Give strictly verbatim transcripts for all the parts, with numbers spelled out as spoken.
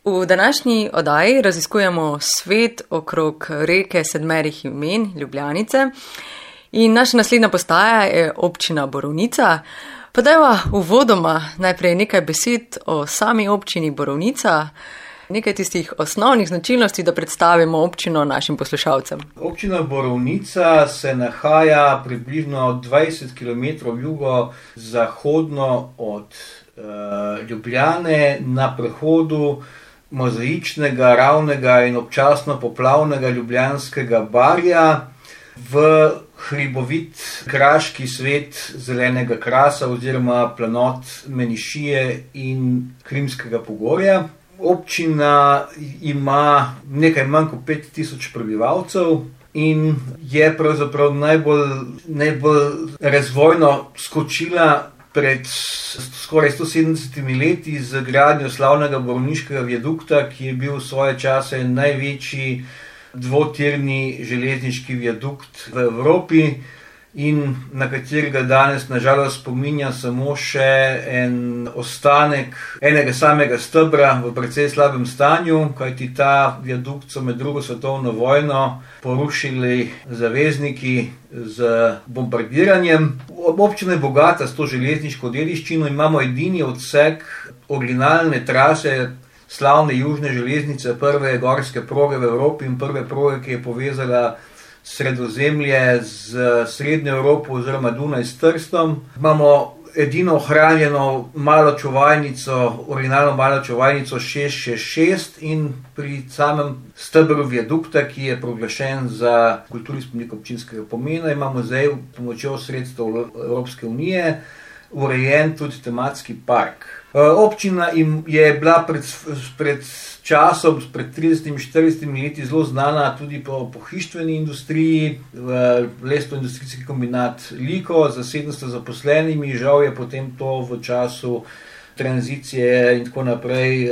V današnji oddaji raziskujemo svet okrog reke sedmerih imen Ljubljanice in naša naslednja postaja je občina Borovnica. Pa dajva uvodoma najprej nekaj besed o sami občini Borovnica, nekaj tistih osnovnih značilnosti, da predstavimo občino našim poslušalcem. Občina Borovnica se nahaja približno dvajset kilometrov jugozahodno od uh, Ljubljane na prehodu mozaičnega, ravnega in občasno poplavnega Ljubljanskega barja v hribovit kraški svet zelenega krasa oziroma planot Menišije in Krimskega pogorja. Občina ima nekaj manj kot pet tisoč prebivalcev in je pravzaprav najbolj, najbolj razvojno skočila pred skoraj sto sedemdesetimi leti z gradnjo slavnega borovniškega viadukta, ki je bil v svoje čase največji dvotirni železniški viadukt v Evropi in na katerega danes nažalost spominja samo še en ostanek enega samega stebra v precej slabem stanju, kajti ta viadukt so med drugo svetovno vojno porušili zavezniki z bombardiranjem. Občina je bogata s to železniško dediščino, imamo edini odsek originalne trase slavne južne železnice, prve gorske proge v Evropi in prve proge, ki je povezala Sredozemlje z Srednjo Evropo oziroma Dunaj s Trstom. Imamo edino ohranjeno malo čuvajnico, originalno malo čuvajnico šest šest šest in pri samem stebru viadukta, ki je proglašen za kulturni spomenik občinskega pomena, imamo zdaj pomočjo sredstev Evropske unije urejen tudi tematski park. Občina je bila pred, pred časom, pred tridesetimi štiridesetimi leti zelo znana tudi po pohištveni industriji, lesno-industrijski kombinat Liko za sedemsto zaposlenimi, žal je potem to v času tranzicije in tako naprej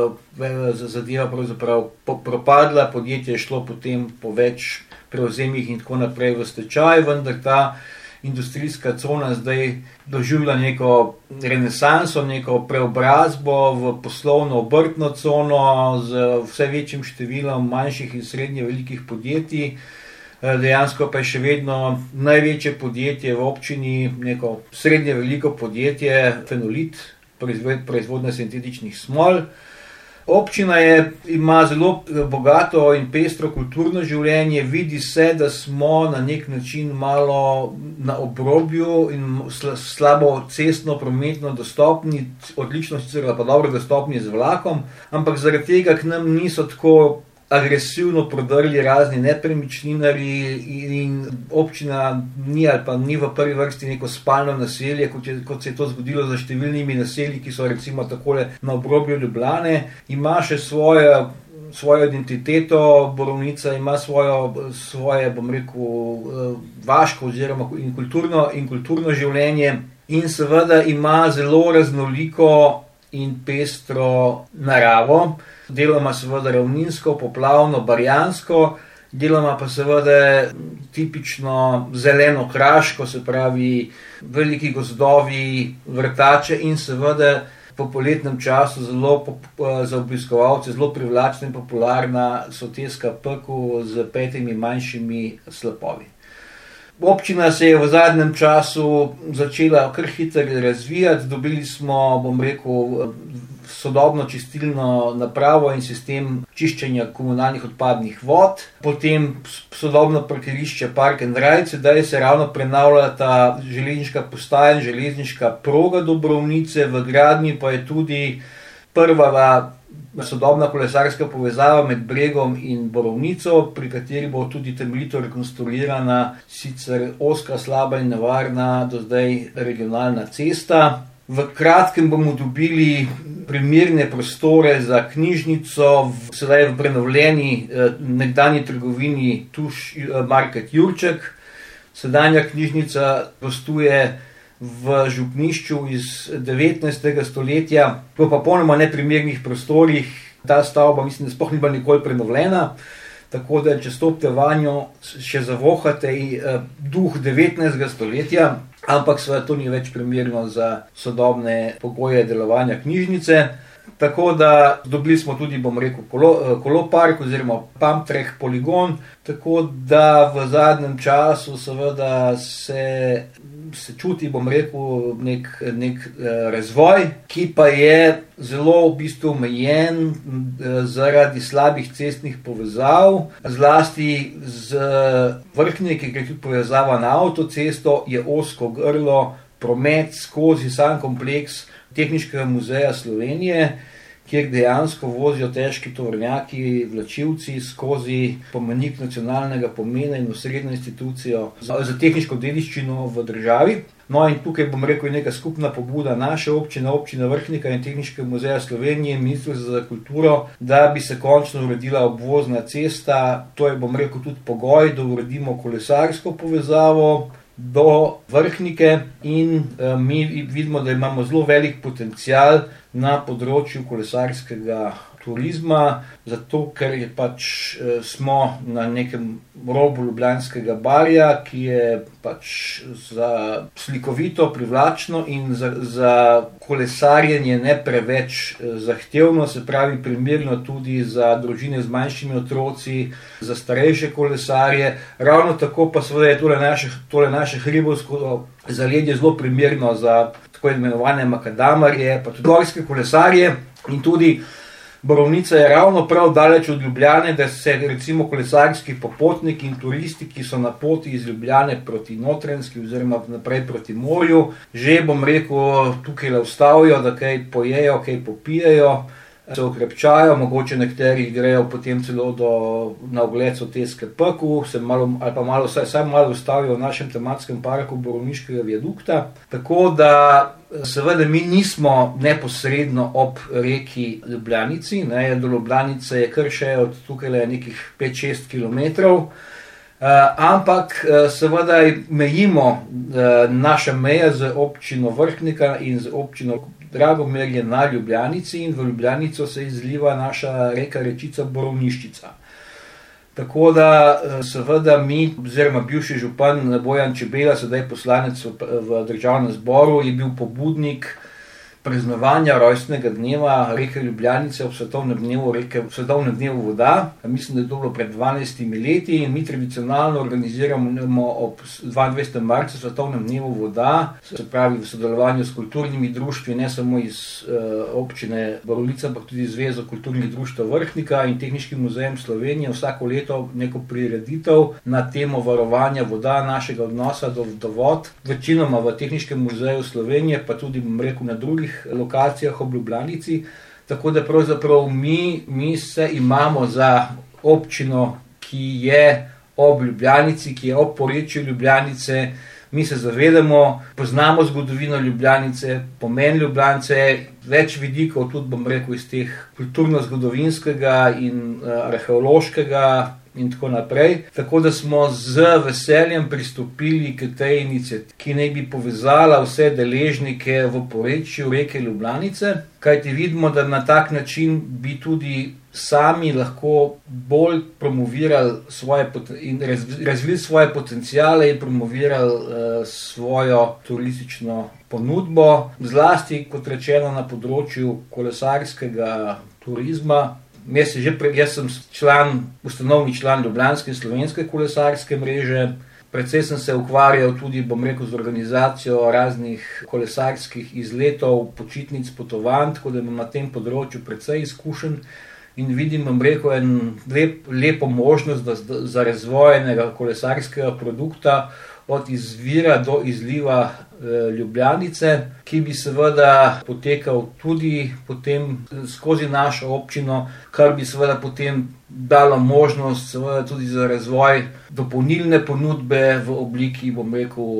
zadeva pravzaprav propadla, podjetje je šlo potem po več prevzemih in tako naprej v stečaj, vendar ta industrijska cona zdaj doživlja neko renesanso, neko preobrazbo v poslovno obrtno cono z vse večjim številom manjših in srednje velikih podjetij. Dejansko pa je še vedno največje podjetje v občini neko srednje veliko podjetje Fenolit, proizvodnja sintetičnih smol. Občina je, ima zelo bogato in pestro kulturno življenje, vidi se, da smo na nek način malo na obrobju in slabo cestno, prometno dostopni, odlično sicer pa dobro dostopni z vlakom, ampak zaradi tega k nam niso tako agresivno prodrli razni nepremičninarji in občina ni ali pa ni v prvi vrsti neko spalno naselje, kot, je, kot se je to zgodilo za številnimi naselji, ki so recimo takole na obrobju Ljubljane. Ima še svojo, svojo identiteto, Borovnica ima svojo, svoje, bom rekel, vaško oziroma in kulturno, in kulturno življenje in seveda ima zelo raznoliko in pestro naravo. Deloma seveda ravninsko, poplavno, barjansko, deloma pa seveda tipično zeleno kraško, se pravi veliki gozdovi, vrtače in seveda po poletnem času zelo za obiskovalce zelo privlačna in popularna soteska Pekel z petimi manjšimi slapovi. Občina se je v zadnjem času začela kar hitro razvijati, dobili smo, bom rekel, sodobno čistilno napravo in sistem čiščenja komunalnih odpadnih vod, potem sodobno parkirišče Park and Ride, sedaj se ravno prenavljata železniška postaja in železniška proga do Borovnice, v gradnji pa je tudi prva sodobna kolesarska povezava med Bregom in Borovnico, pri kateri bo tudi temeljito rekonstruirana sicer ozka, slaba in nevarna do zdaj regionalna cesta. V kratkem bomo dobili primerne prostore za knjižnico, sedaj v prenovljeni nekdanji trgovini Tuš Market Jurček. Sedanja knjižnica gostuje v župnišču iz devetnajstega stoletja, v popolnoma neprimernih prostorih. Ta stavba mislim, da sploh ni bila nikoli prenovljena, tako da če stopite vanjo, še zavohate duh devetnajstega stoletja, ampak seveda to ni več primerno za sodobne pogoje delovanja knjižnice. Tako da dobili smo tudi, bom rekel, kolo, kolopark oziroma pump track poligon, tako da v zadnjem času seveda se, se čuti, bom rekel, nek, nek razvoj, ki pa je zelo v bistvu omejen zaradi slabih cestnih povezav, zlasti z Vrhniki, ker je tudi povezava na avtocesto, je ozko grlo, promet skozi sam kompleks Tehniškega muzeja Slovenije, kjer dejansko vozijo težki tovornjaki, vlačilci skozi pomenik nacionalnega pomena in osrednjo institucijo za, za tehniško dediščino v državi. No in tukaj bom rekel neka skupna pobuda naše občine, občine Vrhnika in Tehniškega muzeja Slovenije in Ministrstva za kulturo, da bi se končno uredila obvozna cesta. To je, bom rekel, tudi pogoj, da uredimo kolesarsko povezavo do Vrhnike in e, mi vidimo, da imamo zelo velik potencial na področju kolesarskega turizma, zato ker je pač e, smo na nekem robu Ljubljanskega barja, ki je pač za slikovito, privlačno in za, za kolesarjenje ne preveč zahtevno, se pravi primerno tudi za družine z manjšimi otroci, za starejše kolesarje. Ravno tako pa seveda je tole naše, tole naše hribovsko zaledje zelo primerno za tako imenovane makadamarje, pa tudi gorske kolesarje in tudi Borovnica je ravno prav daleč od Ljubljane, da se recimo kolesarski popotniki in turisti, ki so na poti iz Ljubljane proti Notranjski oziroma naprej proti morju, že, bom rekel, tukaj le ustavijo, da kaj pojejo, kaj popijejo, se okrepčajo, mogoče nekateri grejo potem celo do, na ogled Soteske Peku, se malo, ali pa malo, saj, saj malo ustavijo v našem tematskem parku Borovniškega viadukta. Tako da seveda mi nismo neposredno ob reki Ljubljanici, ne, do Ljubljanice je kar še od tukaj le nekih pet šest kilometrov, uh, ampak uh, seveda mejimo uh, naše meje z občino Vrhnika in z občino Dragomerje na Ljubljanici in v Ljubljanico se izliva naša reka rečica Borovniščica. Tako da seveda mi, oziroma bivši župan Bojan Čebela, sedaj poslanec v državnem zboru, je bil pobudnik praznovanja rojstnega dneva reke Ljubljanice ob svetovnem dnevu, reke, svetovnem dnevu voda. Mislim, da je to bilo pred dvanajstimi leti in mi tradicionalno organiziramo ob dvaindvajsetega marca svetovnem dnevu voda, se pravi v sodelovanju s kulturnimi društvi, ne samo iz uh, občine Borovnica, ampak tudi Zvezo kulturnih društev Vrhnika in Tehniškim muzejem Slovenije vsako leto neko prireditev na temo varovanja voda, našega odnosa do, do vod, večinoma v Tehniškem muzeju Slovenije, pa tudi, bom rekel, na drugih lokacijah ob Ljubljanici, tako da pravzaprav mi, mi se imamo za občino, ki je ob Ljubljanici, ki je ob porečju Ljubljanice, mi se zavedamo, poznamo zgodovino Ljubljanice, pomen Ljubljanice, več vidikov, tudi bom rekel iz teh kulturno-zgodovinskega in uh, arheološkega in tako naprej. Tako da smo z veseljem pristopili k tej inicijativi, ki naj bi povezala vse deležnike v porečju reke Ljubljanice, kajti vidimo, da na tak način bi tudi sami lahko bolj promovirali svoje in razvili svoje potencijale in promovirali uh, svojo turistično ponudbo, zlasti, kot rečeno, na področju kolesarskega turizma. Jaz, že, jaz sem član, ustanovni član Ljubljanske slovenske kolesarske mreže, predvsej sem se ukvarjal tudi, bom rekel, z organizacijo raznih kolesarskih izletov, počitnic, potovanj, tako da imam na tem področju predvsej izkušenj in vidim, bom rekel, en lep, lepo možnost da, za razvoj enega kolesarskega produkta od izvira do izliva e, Ljubljanice, ki bi seveda potekal tudi potem skozi našo občino, kar bi seveda potem dalo možnost seveda tudi za razvoj dopolnilne ponudbe v obliki, bom rekel,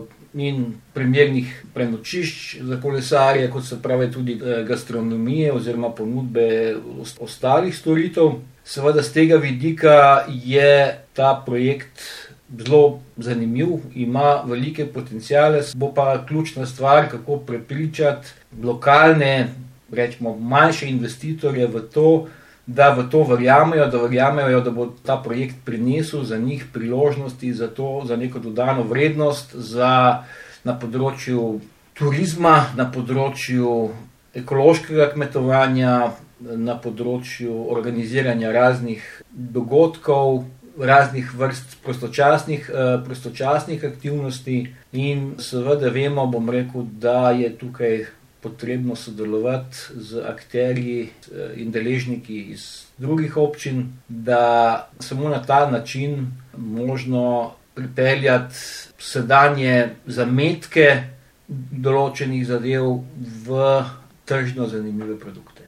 in primernih prenočišč za kolesarje, kot se pravi tudi gastronomije oziroma ponudbe ostalih storitev. Seveda z tega vidika je ta projekt zelo zanimiv, ima velike potencijale, bo pa ključna stvar, kako prepričati lokalne, rečemo, manjše investitorje v to, da v to verjamejo, da verjamejo, da bo ta projekt prinesel za njih priložnosti, za to, za neko dodano vrednost, za na področju turizma, na področju ekološkega kmetovanja, na področju organiziranja raznih dogodkov, raznih vrst prostočasnih, prostočasnih aktivnosti in seveda vemo, bom rekel, da je tukaj potrebno sodelovati z akterji in deležniki iz drugih občin, da samo na ta način možno pripeljati sedanje zametke določenih zadev v tržno zanimive produkte.